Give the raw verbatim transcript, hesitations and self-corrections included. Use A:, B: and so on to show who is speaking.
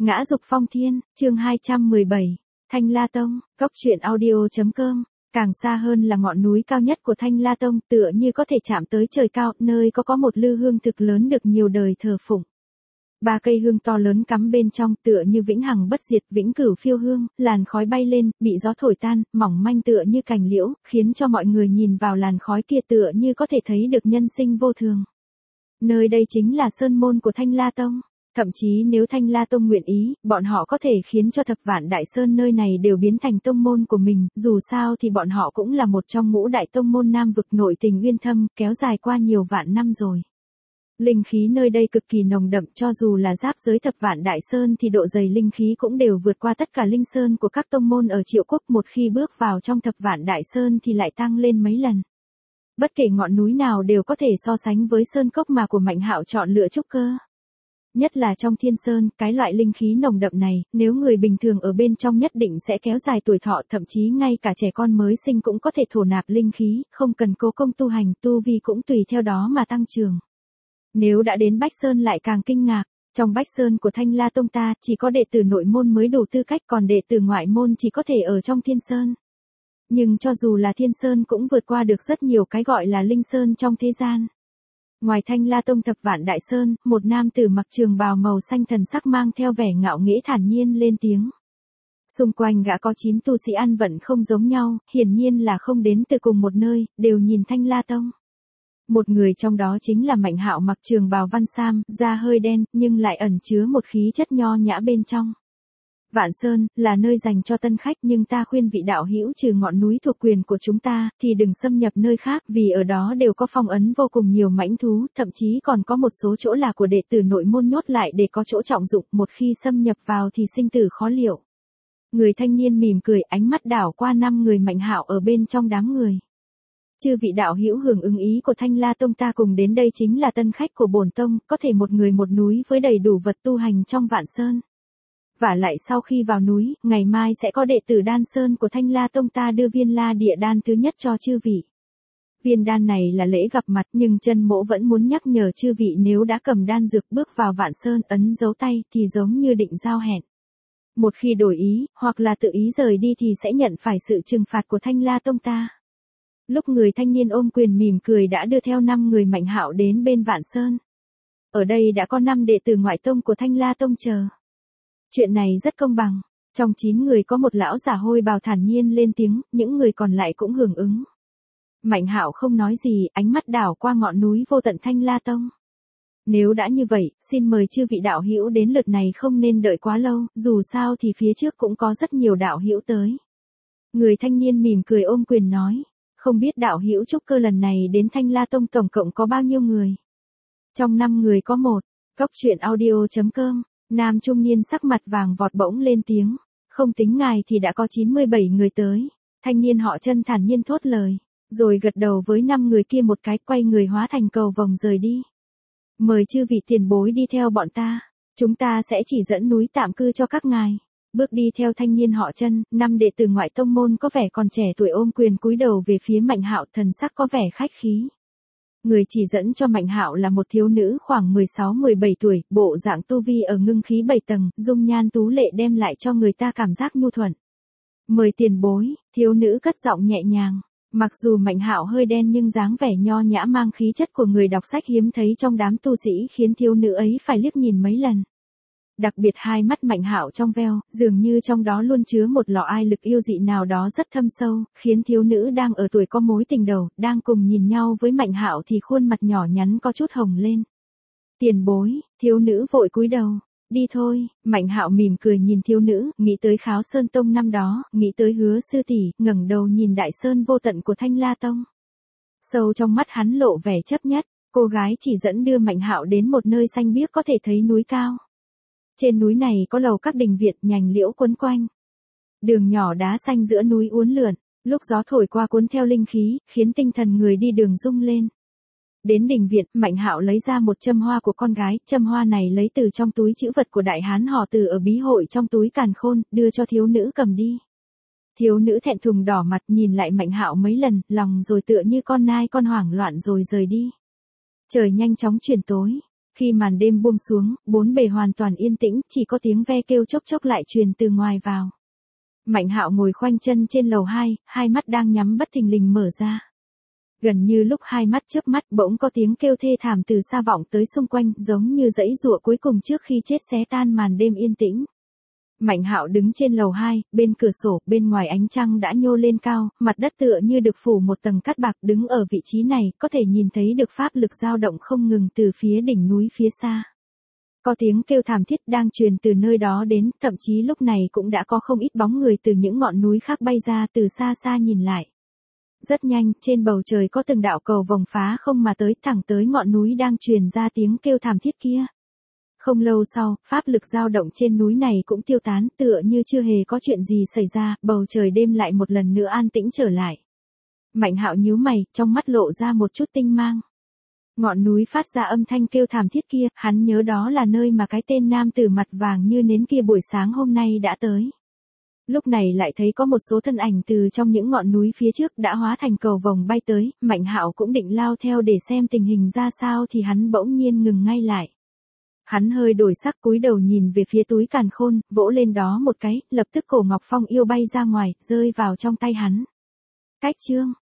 A: Ngã dục phong thiên, chương hai trăm mười bảy, Thanh La Tông, cốc truyện audio.com. Càng xa hơn là ngọn núi cao nhất của Thanh La Tông, tựa như có thể chạm tới trời cao, nơi có có một lư hương thực lớn được nhiều đời thờ phụng. Ba cây hương to lớn cắm bên trong, tựa như vĩnh hằng bất diệt, vĩnh cửu phiêu hương, làn khói bay lên, bị gió thổi tan, mỏng manh tựa như cành liễu, khiến cho mọi người nhìn vào làn khói kia tựa như có thể thấy được nhân sinh vô thường. Nơi đây chính là sơn môn của Thanh La Tông. Thậm chí nếu Thanh La Tông nguyện ý, bọn họ có thể khiến cho thập vạn đại sơn nơi này đều biến thành tông môn của mình, dù sao thì bọn họ cũng là một trong ngũ đại tông môn Nam vực nội tình uyên thâm, kéo dài qua nhiều vạn năm rồi. Linh khí nơi đây cực kỳ nồng đậm, cho dù là giáp giới thập vạn đại sơn thì độ dày linh khí cũng đều vượt qua tất cả linh sơn của các tông môn ở Triệu Quốc, một khi bước vào trong thập vạn đại sơn thì lại tăng lên mấy lần. Bất kể ngọn núi nào đều có thể so sánh với sơn cốc mà của Mạnh Hạo chọn lựa trúc cơ. Nhất là trong Thiên Sơn, cái loại linh khí nồng đậm này, nếu người bình thường ở bên trong nhất định sẽ kéo dài tuổi thọ, thậm chí ngay cả trẻ con mới sinh cũng có thể thổ nạp linh khí, không cần cố công tu hành, tu vi cũng tùy theo đó mà tăng trưởng. Nếu đã đến Bách Sơn lại càng kinh ngạc, trong Bách Sơn của Thanh La Tông ta, chỉ có đệ tử nội môn mới đủ tư cách, còn đệ tử ngoại môn chỉ có thể ở trong Thiên Sơn. Nhưng cho dù là Thiên Sơn cũng vượt qua được rất nhiều cái gọi là linh sơn trong thế gian. Ngoài Thanh La Tông thập vạn đại sơn, một nam tử mặc trường bào màu xanh thần sắc mang theo vẻ ngạo nghễ thản nhiên lên tiếng. Xung quanh gã có chín tu sĩ ăn vận không giống nhau, hiển nhiên là không đến từ cùng một nơi, đều nhìn Thanh La Tông. Một người trong đó chính là Mạnh Hạo, mặc trường bào văn sam, da hơi đen, nhưng lại ẩn chứa một khí chất nho nhã bên trong. Vạn Sơn, là nơi dành cho tân khách, nhưng ta khuyên vị đạo hữu trừ ngọn núi thuộc quyền của chúng ta, thì đừng xâm nhập nơi khác, vì ở đó đều có phong ấn vô cùng nhiều mãnh thú, thậm chí còn có một số chỗ là của đệ tử nội môn nhốt lại để có chỗ trọng dụng, một khi xâm nhập vào thì sinh tử khó liệu. Người thanh niên mỉm cười, ánh mắt đảo qua năm người Mạnh Hạo ở bên trong đám người. Chư vị đạo hữu hưởng ứng ý của Thanh La Tông ta cùng đến đây chính là tân khách của bổn tông, có thể một người một núi với đầy đủ vật tu hành trong Vạn Sơn. Và lại sau khi vào núi, ngày mai sẽ có đệ tử Đan Sơn của Thanh La Tông ta đưa viên La Địa Đan thứ nhất cho chư vị. Viên đan này là lễ gặp mặt, nhưng chân mỗ vẫn muốn nhắc nhở chư vị, nếu đã cầm đan dược bước vào Vạn Sơn ấn dấu tay thì giống như định giao hẹn. Một khi đổi ý, hoặc là tự ý rời đi thì sẽ nhận phải sự trừng phạt của Thanh La Tông ta. Lúc người thanh niên ôm quyền mỉm cười đã đưa theo năm người Mạnh Hạo đến bên Vạn Sơn. Ở đây đã có năm đệ tử ngoại tông của Thanh La Tông chờ. Chuyện này rất công bằng, trong chín người có một lão giả hôi bào thản nhiên lên tiếng, những người còn lại cũng hưởng ứng. Mạnh Hạo không nói gì, ánh mắt đảo qua ngọn núi vô tận Thanh La Tông. Nếu đã như vậy, xin mời chư vị đạo hữu đến lượt này không nên đợi quá lâu, dù sao thì phía trước cũng có rất nhiều đạo hữu tới. Người thanh niên mỉm cười ôm quyền nói, không biết đạo hữu trúc cơ lần này đến Thanh La Tông tổng cộng có bao nhiêu người? Trong năm người có một, cốc truyện audio.com. Nam trung niên sắc mặt vàng vọt bỗng lên tiếng, không tính ngài thì đã có chín mươi bảy người tới. Thanh niên họ Chân thản nhiên thốt lời, rồi gật đầu với năm người kia một cái, quay người hóa thành cầu vồng rời đi. Mời chư vị tiền bối đi theo bọn ta, chúng ta sẽ chỉ dẫn núi tạm cư cho các ngài. Bước đi theo thanh niên họ Chân, năm đệ tử ngoại tông môn có vẻ còn trẻ tuổi ôm quyền cúi đầu về phía Mạnh Hạo, thần sắc có vẻ khách khí. Người chỉ dẫn cho Mạnh Hạo là một thiếu nữ khoảng mười sáu mười bảy tuổi, bộ dạng tu vi ở ngưng khí bảy tầng, dung nhan tú lệ đem lại cho người ta cảm giác nhu thuận. Mời tiền bối, thiếu nữ cất giọng nhẹ nhàng. Mặc dù Mạnh Hạo hơi đen nhưng dáng vẻ nho nhã mang khí chất của người đọc sách hiếm thấy trong đám tu sĩ khiến thiếu nữ ấy phải liếc nhìn mấy lần. Đặc biệt hai mắt Mạnh Hạo trong veo, dường như trong đó luôn chứa một lọ ai lực yêu dị nào đó rất thâm sâu, khiến thiếu nữ đang ở tuổi có mối tình đầu, đang cùng nhìn nhau với Mạnh Hạo thì khuôn mặt nhỏ nhắn có chút hồng lên. Tiền bối, thiếu nữ vội cúi đầu, đi thôi. Mạnh Hạo mỉm cười nhìn thiếu nữ, nghĩ tới Kháo Sơn Tông năm đó, nghĩ tới Hứa sư tỷ, ngẩng đầu nhìn đại sơn vô tận của Thanh La Tông. Sâu trong mắt hắn lộ vẻ chấp nhất, cô gái chỉ dẫn đưa Mạnh Hạo đến một nơi xanh biếc có thể thấy núi cao. Trên núi này có lầu các đình viện, nhành liễu quấn quanh. Đường nhỏ đá xanh giữa núi uốn lượn, lúc gió thổi qua cuốn theo linh khí, khiến tinh thần người đi đường rung lên. Đến đình viện, Mạnh Hạo lấy ra một châm hoa của con gái, châm hoa này lấy từ trong túi trữ vật của đại hán họ Từ ở bí hội trong túi càn khôn, đưa cho thiếu nữ cầm đi. Thiếu nữ thẹn thùng đỏ mặt nhìn lại Mạnh Hạo mấy lần, lòng rồi tựa như con nai con hoảng loạn rồi rời đi. Trời nhanh chóng chuyển tối. Khi màn đêm buông xuống, bốn bề hoàn toàn yên tĩnh, chỉ có tiếng ve kêu chốc chốc lại truyền từ ngoài vào. Mạnh Hạo ngồi khoanh chân trên lầu hai, hai mắt đang nhắm bất thình lình mở ra. Gần như lúc hai mắt chớp mắt bỗng có tiếng kêu thê thảm từ xa vọng tới xung quanh, giống như dãy giụa cuối cùng trước khi chết xé tan màn đêm yên tĩnh. Mạnh Hạo đứng trên lầu hai, bên cửa sổ, bên ngoài ánh trăng đã nhô lên cao, mặt đất tựa như được phủ một tầng cát bạc, đứng ở vị trí này, có thể nhìn thấy được pháp lực dao động không ngừng từ phía đỉnh núi phía xa. Có tiếng kêu thảm thiết đang truyền từ nơi đó đến, thậm chí lúc này cũng đã có không ít bóng người từ những ngọn núi khác bay ra từ xa xa nhìn lại. Rất nhanh, trên bầu trời có từng đạo cầu vồng phá không mà tới, thẳng tới ngọn núi đang truyền ra tiếng kêu thảm thiết kia. Không lâu sau, pháp lực dao động trên núi này cũng tiêu tán, tựa như chưa hề có chuyện gì xảy ra, bầu trời đêm lại một lần nữa an tĩnh trở lại. Mạnh Hạo nhíu mày, trong mắt lộ ra một chút tinh mang. Ngọn núi phát ra âm thanh kêu thảm thiết kia, hắn nhớ đó là nơi mà cái tên nam tử mặt vàng như nến kia buổi sáng hôm nay đã tới. Lúc này lại thấy có một số thân ảnh từ trong những ngọn núi phía trước đã hóa thành cầu vồng bay tới, Mạnh Hạo cũng định lao theo để xem tình hình ra sao thì hắn bỗng nhiên ngừng ngay lại. Hắn hơi đổi sắc cúi đầu nhìn về phía túi càn khôn, vỗ lên đó một cái, lập tức cổ ngọc phong yêu bay ra ngoài, rơi vào trong tay hắn. Cách chương